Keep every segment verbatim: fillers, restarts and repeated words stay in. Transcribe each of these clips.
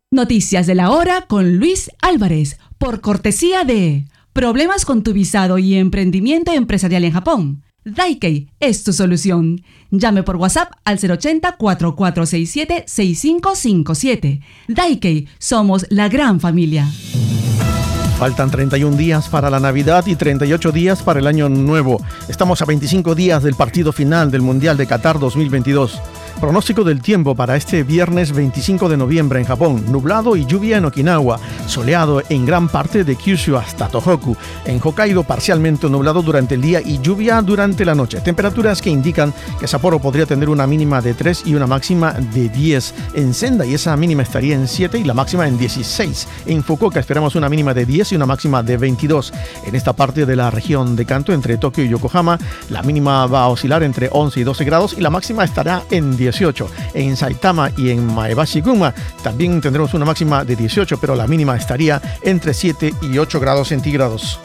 Noticias de la hora con Luis Álvarez, por cortesía de Problemas con tu visado y emprendimiento empresarial en Japón. Daikei es tu solución. Llame por WhatsApp al cero ochenta, cuatro cuatro seis siete, seis cinco cinco siete. Daikei, somos la gran familia. Faltan treinta y un días para la Navidad y treinta y ocho días para el Año Nuevo. Estamos a veinticinco días del partido final del Mundial de Qatar dos mil veintidós. Pronóstico del tiempo para este viernes veinticinco de noviembre en Japón. Nublado y lluvia en Okinawa. Soleado en gran parte de Kyushu hasta Tohoku. En Hokkaido parcialmente nublado durante el día y lluvia durante la noche. Temperaturas que indican que Sapporo podría tener una mínima de tres y una máxima de diez. En Sendai esa mínima estaría en siete y la máxima en dieciséis. En Fukuoka esperamos una mínima de diez y una máxima de veintidós. En esta parte de la región de Kanto, entre Tokio y Yokohama, la mínima va a oscilar entre once y doce grados y la máxima estará en dieciocho. En Saitama y en Maebashi-Gunma también tendremos una máxima de dieciocho, pero la mínima estaría entre siete y ocho grados centígrados.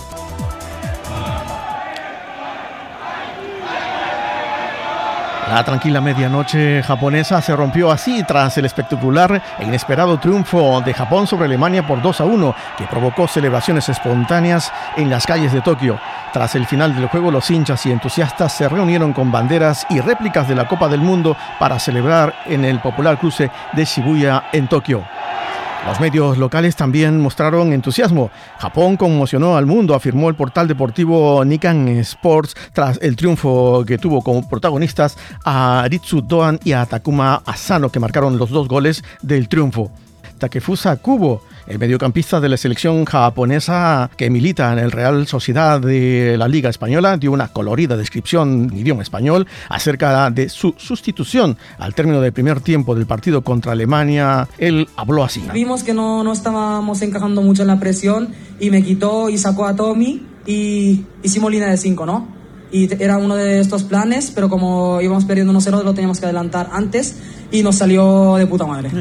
La tranquila medianoche japonesa se rompió así tras el espectacular e inesperado triunfo de Japón sobre Alemania por dos a uno, que provocó celebraciones espontáneas en las calles de Tokio. Tras el final del juego, los hinchas y entusiastas se reunieron con banderas y réplicas de la Copa del Mundo para celebrar en el popular cruce de Shibuya en Tokio. Los medios locales también mostraron entusiasmo. Japón conmocionó al mundo, afirmó el portal deportivo Nikkan Sports tras el triunfo que tuvo como protagonistas a Ritsu Doan y a Takuma Asano, que marcaron los dos goles del triunfo. Takefusa Kubo, el mediocampista de la selección japonesa que milita en el Real Sociedad de la Liga Española, dio una colorida descripción en idioma español acerca de su sustitución al término del primer tiempo del partido contra Alemania. Él habló así. Vimos que no, no estábamos encajando mucho en la presión y me quitó y sacó a Tommy y hicimos línea de cinco, ¿no? Y era uno de estos planes, pero como íbamos perdiendo uno cero lo teníamos que adelantar antes y nos salió de puta madre.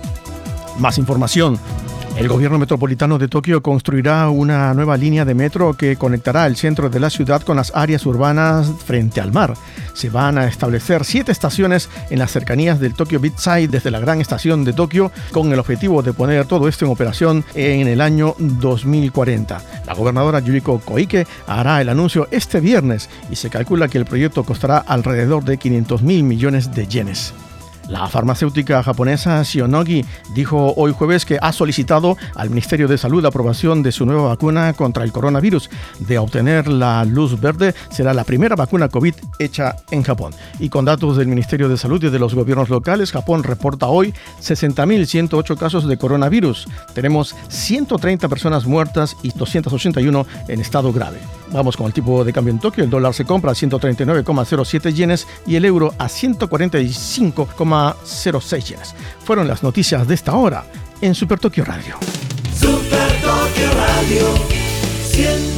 Más información. El gobierno metropolitano de Tokio construirá una nueva línea de metro que conectará el centro de la ciudad con las áreas urbanas frente al mar. Se van a establecer siete estaciones en las cercanías del Tokyo Beachside desde la gran estación de Tokio, con el objetivo de poner todo esto en operación en el año dos mil cuarenta. La gobernadora Yuriko Koike hará el anuncio este viernes y se calcula que el proyecto costará alrededor de quinientos mil millones de yenes. La farmacéutica japonesa Shionogi dijo hoy jueves que ha solicitado al Ministerio de Salud la aprobación de su nueva vacuna contra el coronavirus. De obtener la luz verde, será la primera vacuna COVID hecha en Japón. Y con datos del Ministerio de Salud y de los gobiernos locales, Japón reporta hoy sesenta mil ciento ocho casos de coronavirus. Tenemos ciento treinta personas muertas y doscientos ochenta y uno en estado grave. Vamos con el tipo de cambio en Tokio. El dólar se compra a ciento treinta y nueve coma cero siete yenes y el euro a ciento cuarenta y cinco coma cero seis yenes. Fueron las noticias de esta hora en Super Tokio Radio. Super Tokio Radio.